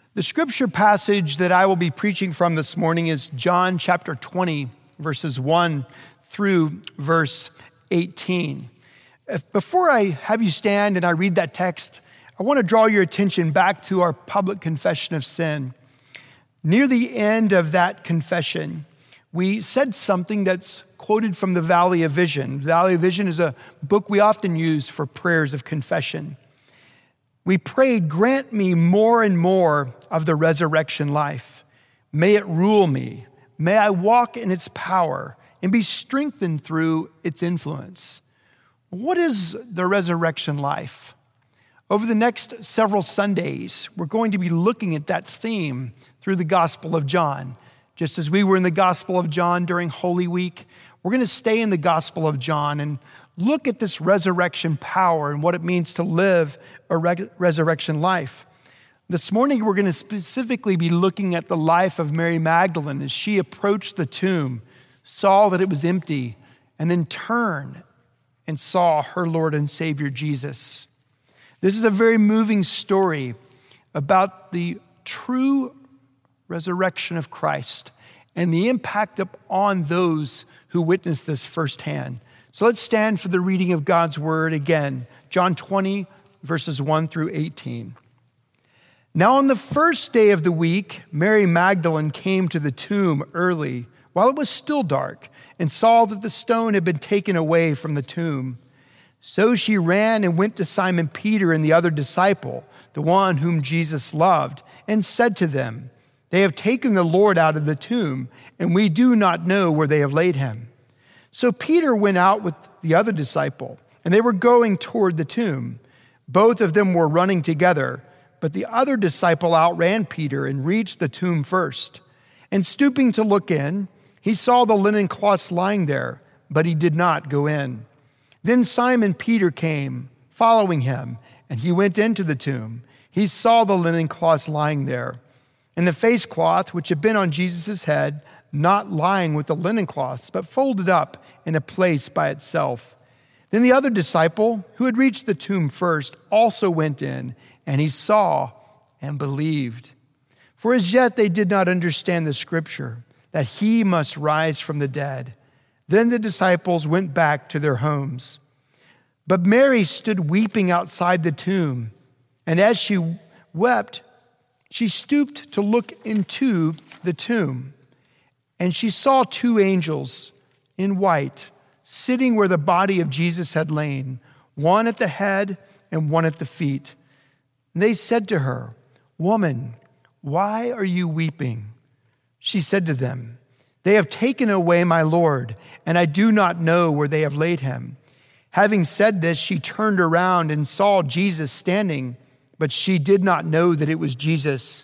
The scripture passage that I will be preaching from this morning is John chapter 20, verses 1 through verse 18. Before I have you stand and I read that text, I want to draw your attention back to our public confession of sin. Near the end of that confession, we said something that's quoted from the Valley of Vision. The Valley of Vision is a book we often use for prayers of confession. We prayed, grant me more and more of the resurrection life. May it rule me. May I walk in its power and be strengthened through its influence. What is the resurrection life? Over the next several Sundays, we're going to be looking at that theme through the Gospel of John. Just as we were in the Gospel of John during Holy Week, we're going to stay in the Gospel of John and look at this resurrection power and what it means to live a resurrection life. This morning, we're going to specifically be looking at the life of Mary Magdalene as she approached the tomb, saw that it was empty, and then turned and saw her Lord and Savior Jesus. This is a very moving story about the true resurrection of Christ and the impact upon those who witnessed this firsthand. So let's stand for the reading of God's word again. John 20, verses 1 through 18. Now on the first day of the week, Mary Magdalene came to the tomb early, while it was still dark, and saw that the stone had been taken away from the tomb. So she ran and went to Simon Peter and the other disciple, the one whom Jesus loved, and said to them, "They have taken the Lord out of the tomb, and we do not know where they have laid him." So Peter went out with the other disciple, and they were going toward the tomb. Both of them were running together, but the other disciple outran Peter and reached the tomb first. And stooping to look in, he saw the linen cloths lying there, but he did not go in. Then Simon Peter came, following him, and he went into the tomb. He saw the linen cloths lying there, and the face cloth which had been on Jesus' head, not lying with the linen cloths, but folded up in a place by itself. Then the other disciple, who had reached the tomb first, also went in, and he saw and believed. For as yet they did not understand the scripture, that he must rise from the dead. Then the disciples went back to their homes. But Mary stood weeping outside the tomb, and as she wept, she stooped to look into the tomb. And she saw two angels in white, sitting where the body of Jesus had lain, one at the head and one at the feet. And they said to her, "Woman, why are you weeping?" She said to them, "They have taken away my Lord, and I do not know where they have laid him." Having said this, she turned around and saw Jesus standing, but she did not know that it was Jesus.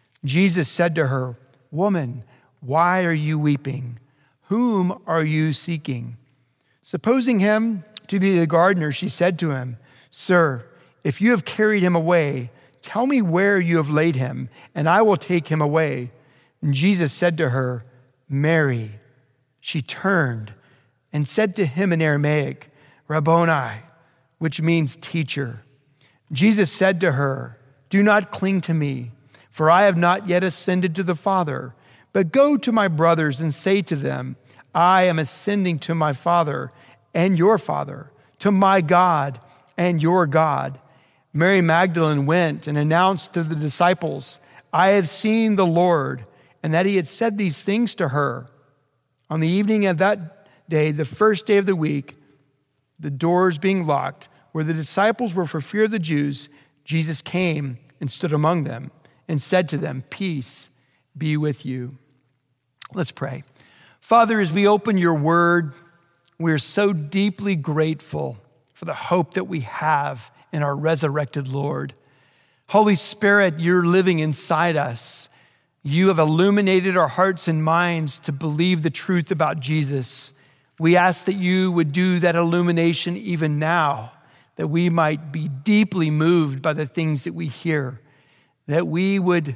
Jesus said to her, "Woman, why are you weeping? Whom are you seeking?" Supposing him to be the gardener, she said to him, "Sir, if you have carried him away, tell me where you have laid him, and I will take him away." And Jesus said to her, "Mary." She turned and said to him in Aramaic, "Rabboni," which means teacher. Jesus said to her, "Do not cling to me, for I have not yet ascended to the Father. But go to my brothers and say to them, I am ascending to my Father and your Father, to my God and your God." Mary Magdalene went and announced to the disciples, "I have seen the Lord," and that he had said these things to her. On the evening of that day, the first day of the week, the doors being locked, where the disciples were for fear of the Jews, Jesus came and stood among them and said to them, "Peace be with you." Let's pray. Father, as we open your word, we're so deeply grateful for the hope that we have in our resurrected Lord. Holy Spirit, you're living inside us. You have illuminated our hearts and minds to believe the truth about Jesus. We ask that you would do that illumination even now, that we might be deeply moved by the things that we hear, that we'd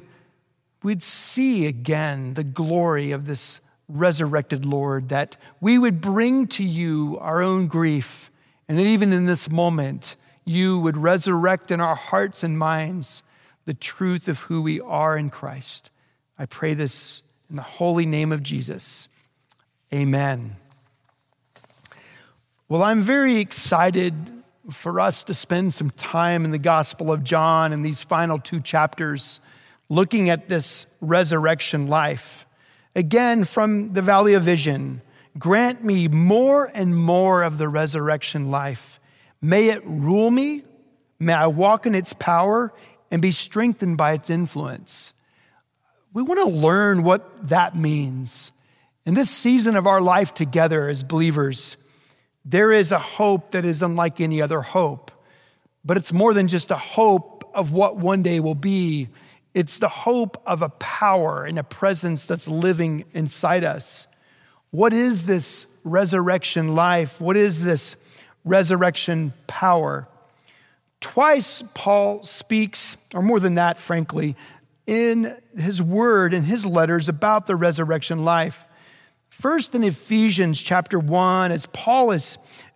see again the glory of this resurrected Lord, that we would bring to you our own grief, and that even in this moment, you would resurrect in our hearts and minds the truth of who we are in Christ. I pray this in the holy name of Jesus. Amen. Well, I'm very excited for us to spend some time in the Gospel of John in these final 2 chapters, looking at this resurrection life. Again, from the Valley of Vision, grant me more and more of the resurrection life. May it rule me. May I walk in its power and be strengthened by its influence. We want to learn what that means. In this season of our life together as believers, there is a hope that is unlike any other hope. But it's more than just a hope of what one day will be. It's the hope of a power and a presence that's living inside us. What is this resurrection life? What is this resurrection power? Twice Paul speaks, or more than that, frankly, in his word, in his letters about the resurrection life. First in Ephesians chapter 1, as Paul is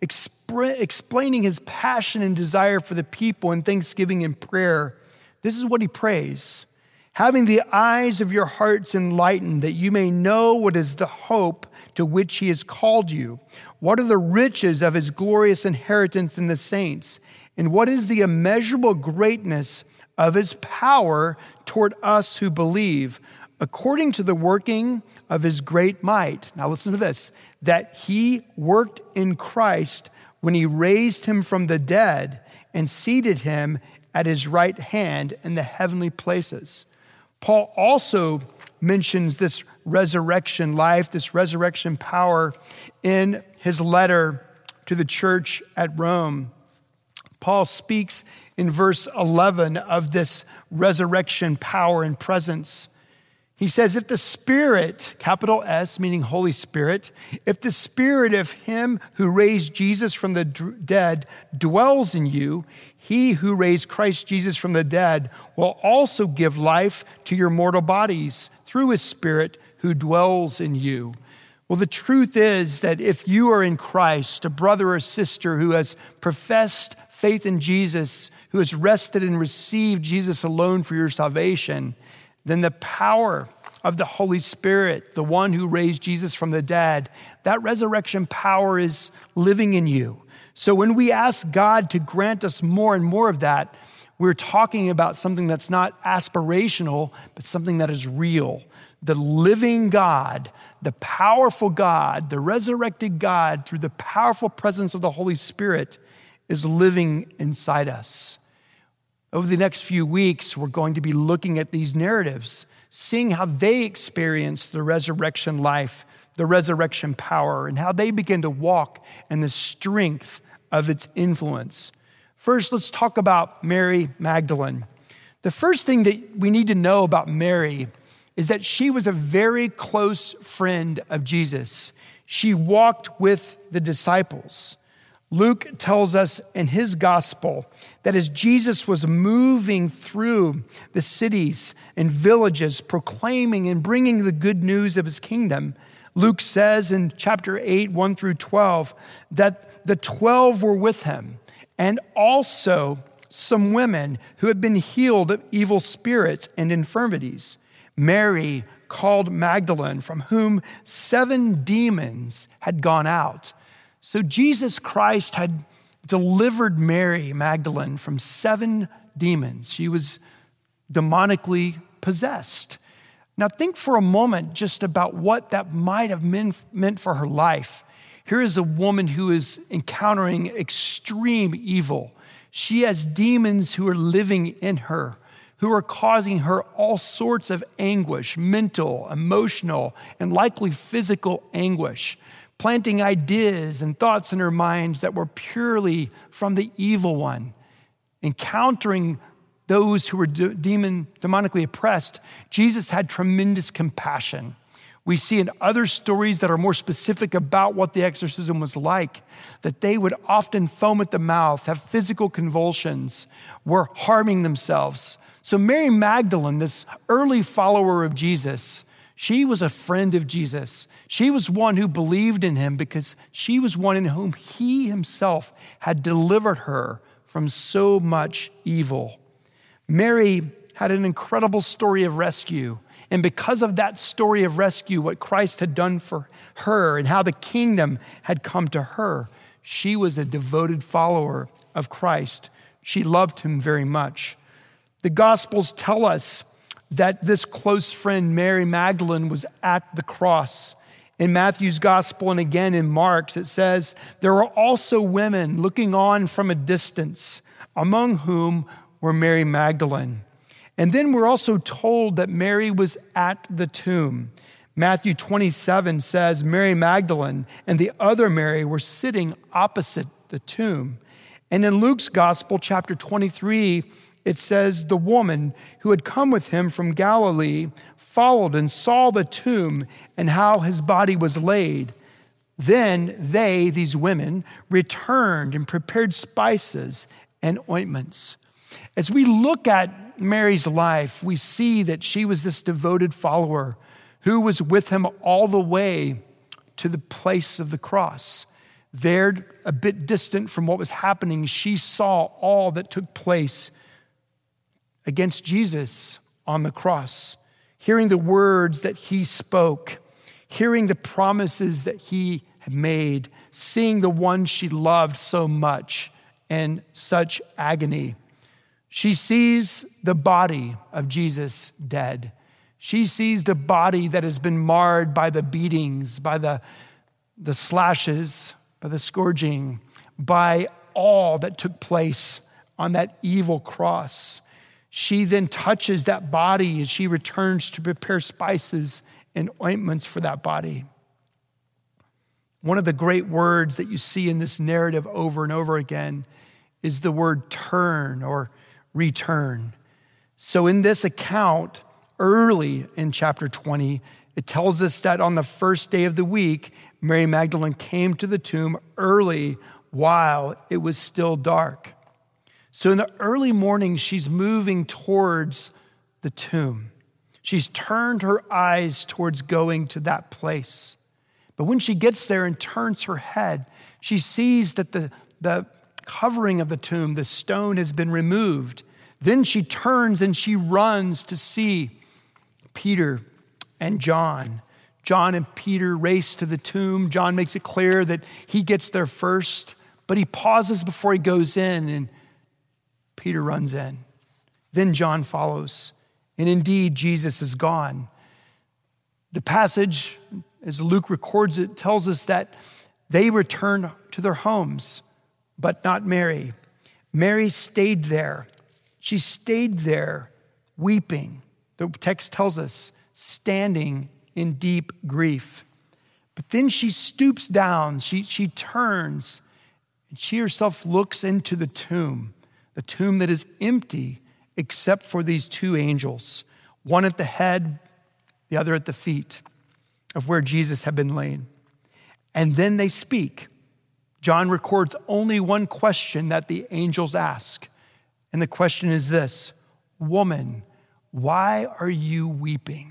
explaining his passion and desire for the people in thanksgiving and prayer, this is what he prays. Having the eyes of your hearts enlightened, that you may know what is the hope to which he has called you. What are the riches of his glorious inheritance in the saints? And what is the immeasurable greatness of his power toward us who believe, according to the working of his great might? Now listen to this, that he worked in Christ when he raised him from the dead and seated him at his right hand in the heavenly places. Paul also mentions this resurrection life, this resurrection power in his letter to the church at Rome. Paul speaks in verse 11 of this resurrection power and presence. He says, if the Spirit, capital S, meaning Holy Spirit, if the Spirit of him who raised Jesus from the dead dwells in you, he who raised Christ Jesus from the dead will also give life to your mortal bodies through his Spirit who dwells in you. Well, the truth is that if you are in Christ, a brother or sister who has professed faith in Jesus, who has rested and received Jesus alone for your salvation, then the power of the Holy Spirit, the one who raised Jesus from the dead, that resurrection power is living in you. So when we ask God to grant us more and more of that, we're talking about something that's not aspirational, but something that is real. The living God, the powerful God, the resurrected God, through the powerful presence of the Holy Spirit, is living inside us. Over the next few weeks, we're going to be looking at these narratives, seeing how they experience the resurrection life, the resurrection power, and how they begin to walk in the strength of its influence. First, let's talk about Mary Magdalene. The first thing that we need to know about Mary is that she was a very close friend of Jesus. She walked with the disciples. Luke tells us in his gospel that as Jesus was moving through the cities and villages, proclaiming and bringing the good news of his kingdom, Luke says in chapter 8, 1 through 12, that the 12 were with him, and also some women who had been healed of evil spirits and infirmities. Mary, called Magdalene, from whom 7 demons had gone out. So Jesus Christ had delivered Mary Magdalene from 7 demons. She was demonically possessed. Now think for a moment just about what that might have meant for her life. Here is a woman who is encountering extreme evil. She has demons who are living in her, who are causing her all sorts of anguish, mental, emotional, and likely physical anguish, planting ideas and thoughts in her mind that were purely from the evil one. Encountering those who were demonically oppressed, Jesus had tremendous compassion. We see in other stories that are more specific about what the exorcism was like, that they would often foam at the mouth, have physical convulsions, were harming themselves. So Mary Magdalene, this early follower of Jesus, she was a friend of Jesus. She was one who believed in him because she was one in whom he himself had delivered her from so much evil. Mary had an incredible story of rescue. And because of that story of rescue, what Christ had done for her and how the kingdom had come to her, she was a devoted follower of Christ. She loved him very much. The Gospels tell us that this close friend, Mary Magdalene, was at the cross. In Matthew's Gospel and again in Mark's, it says, there were also women looking on from a distance, among whom were Mary Magdalene. And then we're also told that Mary was at the tomb. Matthew 27 says Mary Magdalene and the other Mary were sitting opposite the tomb. And in Luke's Gospel, chapter 23, it says the woman who had come with him from Galilee followed and saw the tomb and how his body was laid. Then they, these women, returned and prepared spices and ointments. As we look at Mary's life, we see that she was this devoted follower who was with him all the way to the place of the cross. There, a bit distant from what was happening, she saw all that took place against Jesus on the cross, hearing the words that he spoke, hearing the promises that he had made, seeing the one she loved so much in such agony. She sees the body of Jesus dead. She sees the body that has been marred by the beatings, by the slashes, by the scourging, by all that took place on that evil cross. She then touches that body as she returns to prepare spices and ointments for that body. One of the great words that you see in this narrative over and over again is the word turn or return. So in this account, early in chapter 20, it tells us that on the first day of the week, Mary Magdalene came to the tomb early while it was still dark. So in the early morning, she's moving towards the tomb. She's turned her eyes towards going to that place. But when she gets there and turns her head, she sees that the covering of the tomb, the stone, has been removed. Then she turns and she runs to see Peter and John. John and Peter race to the tomb. John makes it clear that he gets there first, but he pauses before he goes in, and Peter runs in. Then John follows. And indeed, Jesus is gone. The passage, as Luke records it, tells us that they returned to their homes, but not Mary. Mary stayed there. She stayed there weeping. The text tells us, standing in deep grief. But then she stoops down, she turns, and she herself looks into the tomb that is empty except for these two angels, one at the head, the other at the feet of where Jesus had been laid. And then they speak. John records only one question that the angels ask. And the question is this: woman, why are you weeping?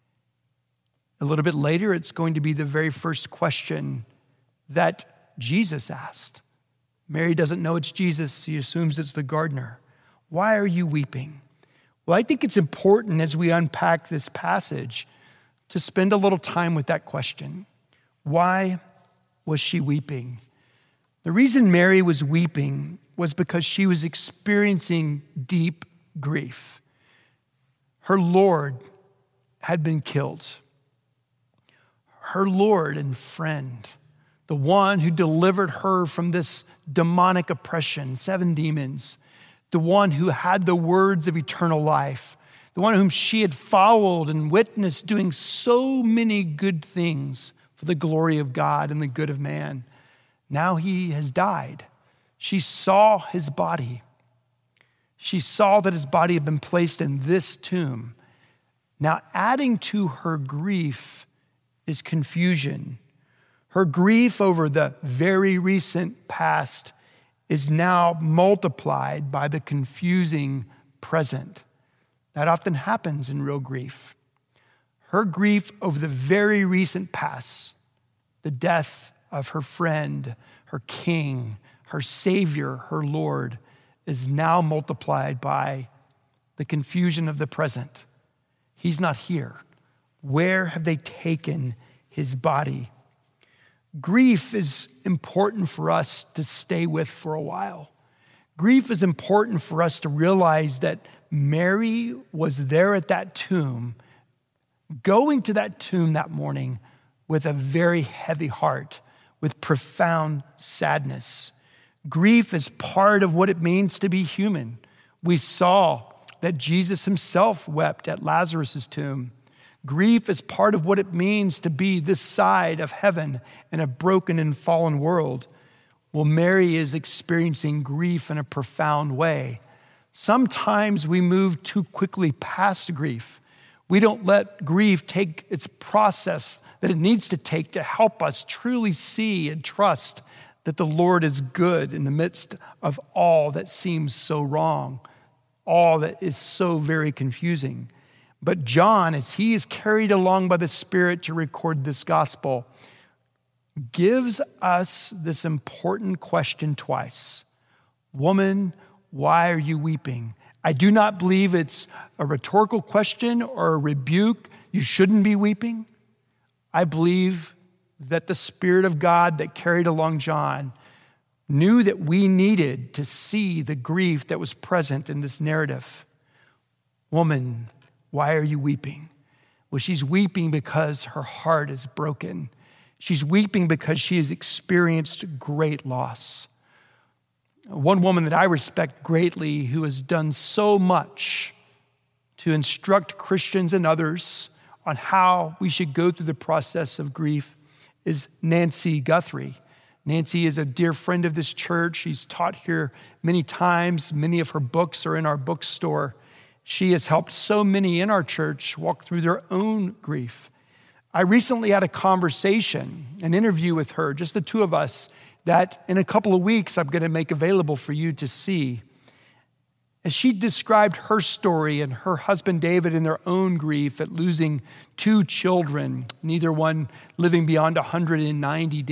A little bit later, it's going to be the very first question that Jesus asked. Mary doesn't know it's Jesus. She assumes it's the gardener. Why are you weeping? Well, I think it's important as we unpack this passage to spend a little time with that question. Why was she weeping? The reason Mary was weeping was because she was experiencing deep grief. Her Lord had been killed. Her Lord and friend, the one who delivered her from this demonic oppression, 7 demons, the one who had the words of eternal life, the one whom she had followed and witnessed doing so many good things for the glory of God and the good of man. Now he has died. She saw his body. She saw that his body had been placed in this tomb. Now, adding to her grief is confusion. Her grief over the very recent past is now multiplied by the confusing present. That often happens in real grief. Her grief over the very recent past, the death of her friend, her king, her Savior, her Lord, is now multiplied by the the confusion of the present. He's not here. Where have they taken his body? Grief is important for us to stay with for a while. Grief is important for us to realize that Mary was there at that tomb, going to that tomb that morning with a very heavy heart, with profound sadness. Grief is part of what it means to be human. We saw that Jesus himself wept at Lazarus' tomb. Grief is part of what it means to be this side of heaven in a broken and fallen world. Well, Mary is experiencing grief in a profound way. Sometimes we move too quickly past grief. We don't let grief take its process that it needs to take to help us truly see and trust that the Lord is good in the midst of all that seems so wrong, all that is so very confusing. But John, as he is carried along by the Spirit to record this gospel, gives us this important question twice. Woman, why are you weeping? I do not believe it's a rhetorical question or a rebuke. You shouldn't be weeping. I believe that the Spirit of God that carried along John knew that we needed to see the grief that was present in this narrative. Woman, why are you weeping? Well, she's weeping because her heart is broken. She's weeping because she has experienced great loss. One woman that I respect greatly, who has done so much to instruct Christians and others on how we should go through the process of grief, is Nancy Guthrie. Nancy is a dear friend of this church. She's taught here many times. Many of her books are in our bookstore. She has helped so many in our church walk through their own grief. I recently had a conversation, an interview with her, just the two of us, that in a couple of weeks I'm going to make available for you to see. As she described her story and her husband David in their own grief at losing 2 children, neither one living beyond 199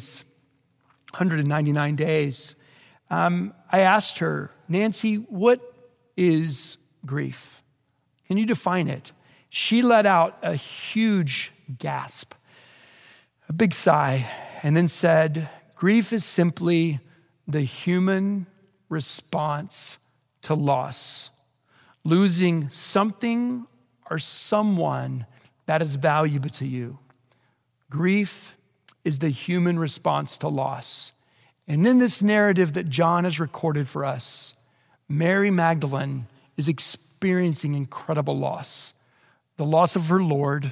days, I asked her, Nancy, what is grief? Can you define it? She let out a huge gasp, a big sigh, and then said, grief is simply the human response to loss, losing something or someone that is valuable to you. Grief is the human response to loss. And in this narrative that John has recorded for us, Mary Magdalene is experiencing incredible loss. The loss of her Lord,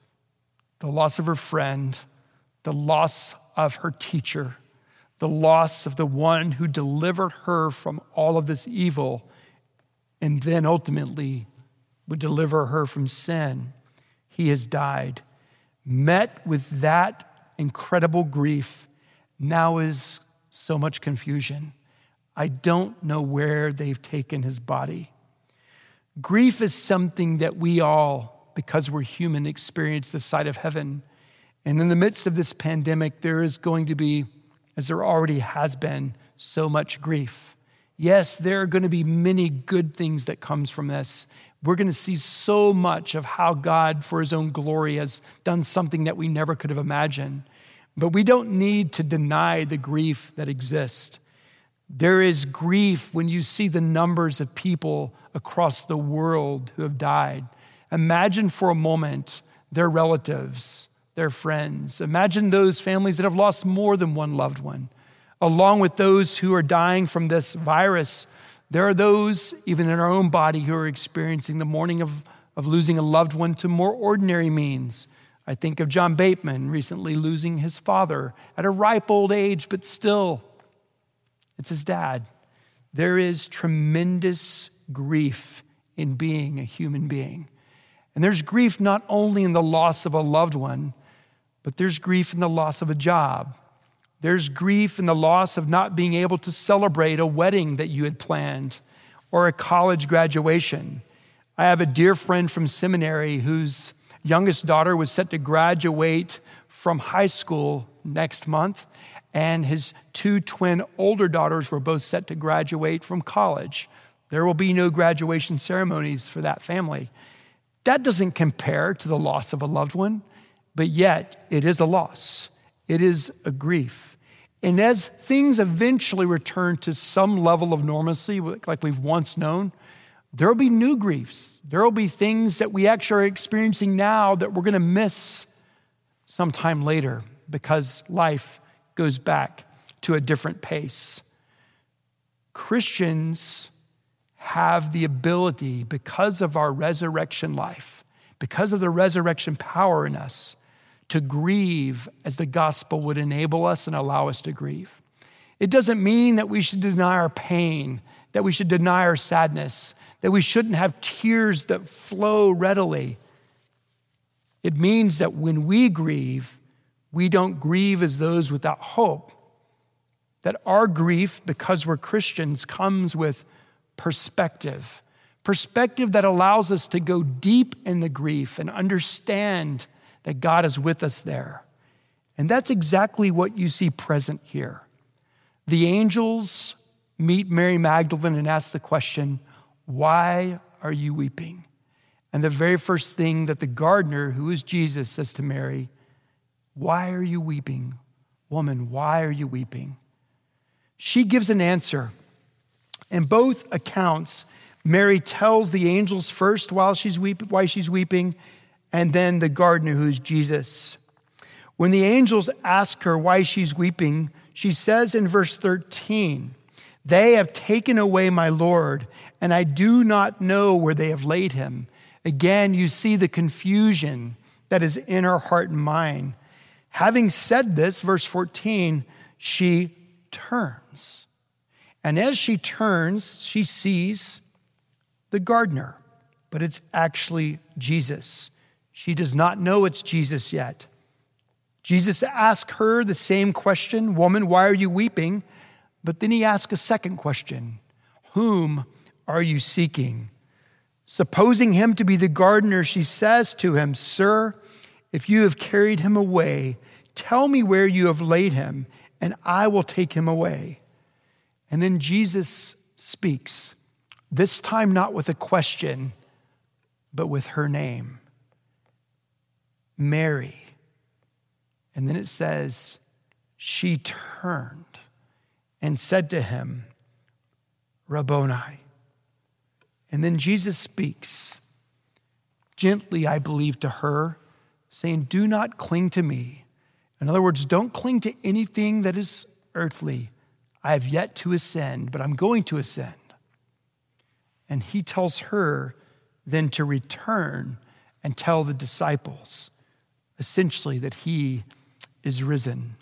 the loss of her friend, the loss of her teacher, the loss of the one who delivered her from all of this evil and then ultimately would deliver her from sin. He has died. Met with that incredible grief, now is so much confusion. I don't know where they've taken his body. Grief is something that we all, because we're human, experience the sight of heaven. And in the midst of this pandemic, there is going to be, as there already has been, so much grief. Yes, there are going to be many good things that comes from this. We're going to see so much of how God, for his own glory, has done something that we never could have imagined. But we don't need to deny the grief that exists. There is grief when you see the numbers of people across the world who have died. Imagine for a moment their relatives, their friends. Imagine those families that have lost more than one loved one. Along with those who are dying from this virus, there are those, even in our own body, who are experiencing the mourning of losing a loved one to more ordinary means. I think of John Bateman recently losing his father at a ripe old age, but still, it's his dad. There is tremendous grief in being a human being. And there's grief not only in the loss of a loved one, but there's grief in the loss of a job. There's grief in the loss of not being able to celebrate a wedding that you had planned or a college graduation. I have a dear friend from seminary whose youngest daughter was set to graduate from high school next month, and his 2 twin older daughters were both set to graduate from college. There will be no graduation ceremonies for that family. That doesn't compare to the loss of a loved one, but yet it is a loss. It is a grief. And as things eventually return to some level of normalcy, like we've once known, there will be new griefs. There will be things that we actually are experiencing now that we're going to miss sometime later because life goes back to a different pace. Christians have the ability, because of our resurrection life, because of the resurrection power in us, to grieve as the gospel would enable us and allow us to grieve. It doesn't mean that we should deny our pain, that we should deny our sadness, that we shouldn't have tears that flow readily. It means that when we grieve, we don't grieve as those without hope. That our grief, because we're Christians, comes with perspective. Perspective that allows us to go deep in the grief and understand that God is with us there. And that's exactly what you see present here. The angels meet Mary Magdalene and ask the question, "Why are you weeping?" And the very first thing that the gardener, who is Jesus, says to Mary, "Why are you weeping? Woman, why are you weeping?" She gives an answer. In both accounts, Mary tells the angels first why she's weeping, and then the gardener, who is Jesus. When the angels ask her why she's weeping, she says in verse 13, "They have taken away my Lord, and I do not know where they have laid him." Again, you see the confusion that is in her heart and mind. Having said this, verse 14, she turns. And as she turns, she sees the gardener, but it's actually Jesus. She does not know it's Jesus yet. Jesus asks her the same question, "Woman, why are you weeping?" But then he asks a second question, "Whom are you seeking?" Supposing him to be the gardener, she says to him, "Sir, if you have carried him away, tell me where you have laid him, and I will take him away." And then Jesus speaks, this time not with a question, but with her name, Mary. And then it says, she turned and said to him, "Rabboni." And then Jesus speaks gently, I believe, to her, saying, "Do not cling to me." In other words, don't cling to anything that is earthly. I have yet to ascend, but I'm going to ascend. And he tells her then to return and tell the disciples, essentially, that he is risen.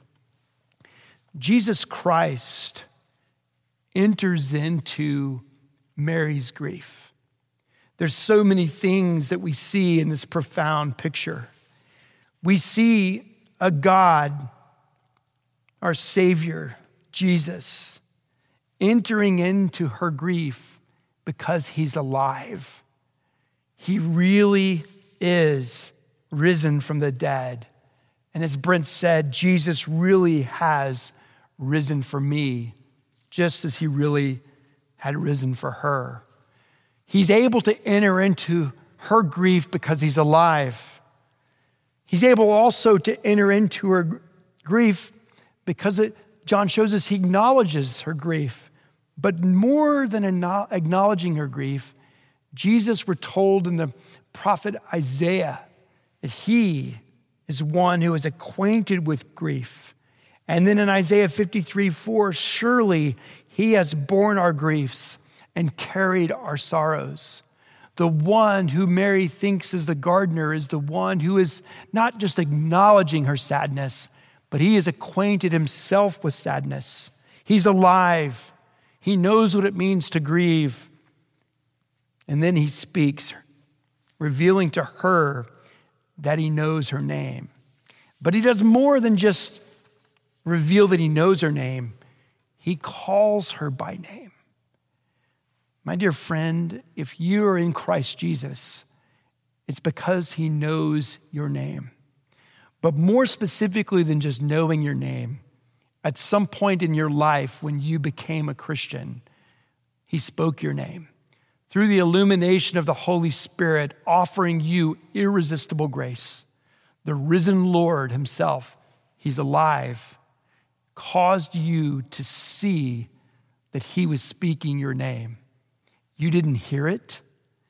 Jesus Christ enters into Mary's grief. There's so many things that we see in this profound picture. We see a God, our Savior, Jesus, entering into her grief because he's alive. He really is risen from the dead. And as Brent said, Jesus really has risen for me, just as he really had risen for her. He's able to enter into her grief because he's alive. He's able also to enter into her grief because John shows us he acknowledges her grief. But more than acknowledging her grief, Jesus, we're told in the prophet Isaiah that he is one who is acquainted with grief. And then in Isaiah 53:4, surely he has borne our griefs and carried our sorrows. The one who Mary thinks is the gardener is the one who is not just acknowledging her sadness, but he is acquainted himself with sadness. He's alive. He knows what it means to grieve. And then he speaks, revealing to her that he knows her name. But he does more than just reveal that he knows her name. He calls her by name. My dear friend, if you are in Christ Jesus, it's because he knows your name. But more specifically than just knowing your name, at some point in your life when you became a Christian, he spoke your name. through the illumination of the Holy Spirit, offering you irresistible grace. The risen Lord himself, he's alive, caused you to see that he was speaking your name. You didn't hear it,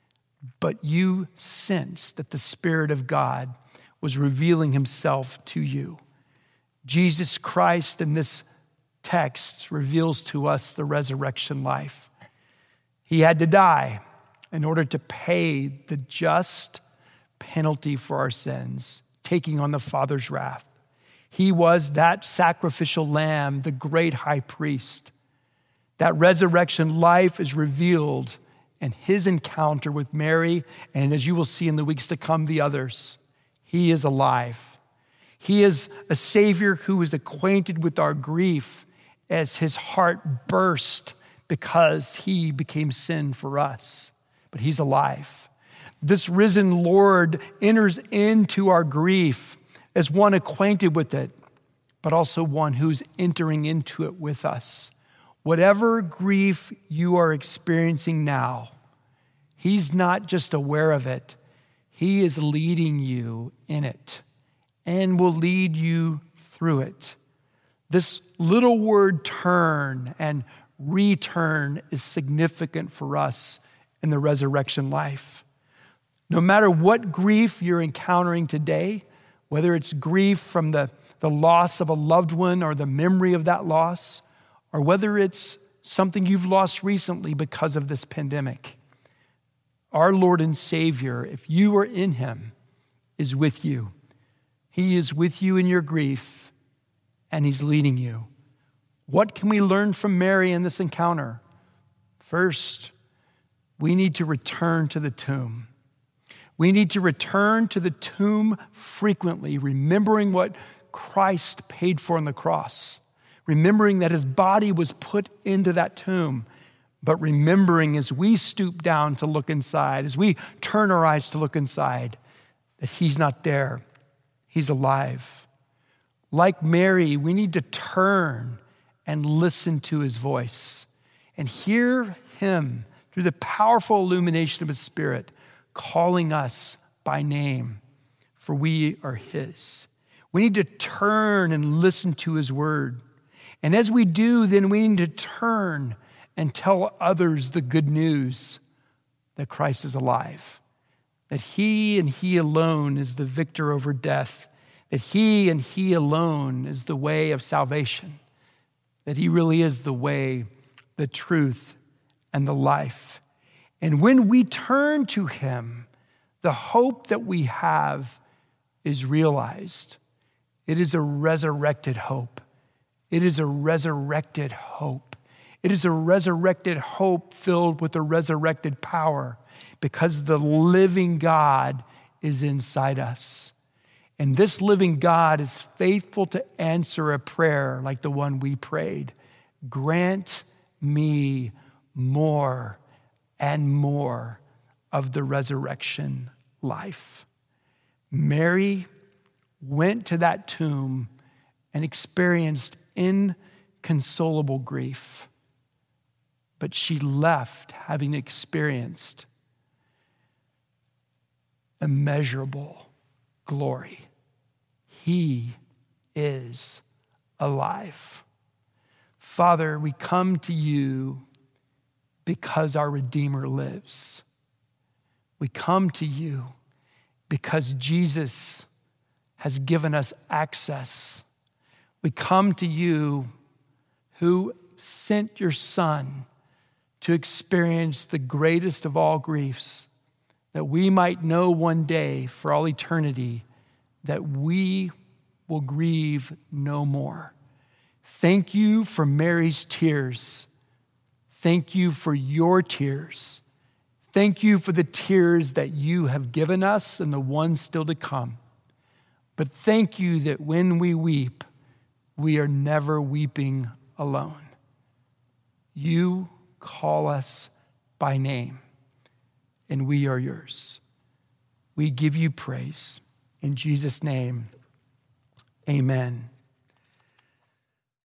but you sensed that the Spirit of God was revealing himself to you. Jesus Christ in this text reveals to us the resurrection life. He had to die in order to pay the just penalty for our sins, taking on the Father's wrath. He was that sacrificial lamb, the great high priest. That resurrection life is revealed in his encounter with Mary, and as you will see in the weeks to come, the others. He is alive. He is a Savior who is acquainted with our grief as his heart burst because he became sin for us. But he's alive. This risen Lord enters into our grief as one acquainted with it, but also one who's entering into it with us. Whatever grief you are experiencing now, he's not just aware of it, he is leading you in it and will lead you through it. This little word turn and return is significant for us in the resurrection life. No matter what grief you're encountering today, whether it's grief from the loss of a loved one or the memory of that loss, or whether it's something you've lost recently because of this pandemic, our Lord and Savior, if you are in him, is with you. He is with you in your grief, and he's leading you. What can we learn from Mary in this encounter? First, we need to return to the tomb. We need to return to the tomb frequently, remembering what Christ paid for on the cross, remembering that his body was put into that tomb, but remembering as we stoop down to look inside, as we turn our eyes to look inside, that he's not there. He's alive. Like Mary, we need to turn and listen to his voice and hear him through the powerful illumination of his Spirit, calling us by name, for we are his. We need to turn and listen to his word. And as we do, then we need to turn and tell others the good news that Christ is alive, that he and he alone is the victor over death, that he and he alone is the way of salvation, that he really is the way, the truth, and the life. And when we turn to him, the hope that we have is realized. It is a resurrected hope. It is a resurrected hope. It is a resurrected hope filled with a resurrected power because the living God is inside us. And this living God is faithful to answer a prayer like the one we prayed. Grant me more and more of the resurrection life. Mary went to that tomb and experienced inconsolable grief, but she left having experienced immeasurable glory. He is alive. Father, we come to you because our Redeemer lives. We come to you because Jesus has given us access. We come to you who sent your Son to experience the greatest of all griefs, that we might know one day for all eternity that we will grieve no more. Thank you for Mary's tears. Thank you for your tears. Thank you for the tears that you have given us and the ones still to come. But thank you that when we weep, we are never weeping alone. You call us by name, and we are yours. We give you praise. In Jesus' name, amen.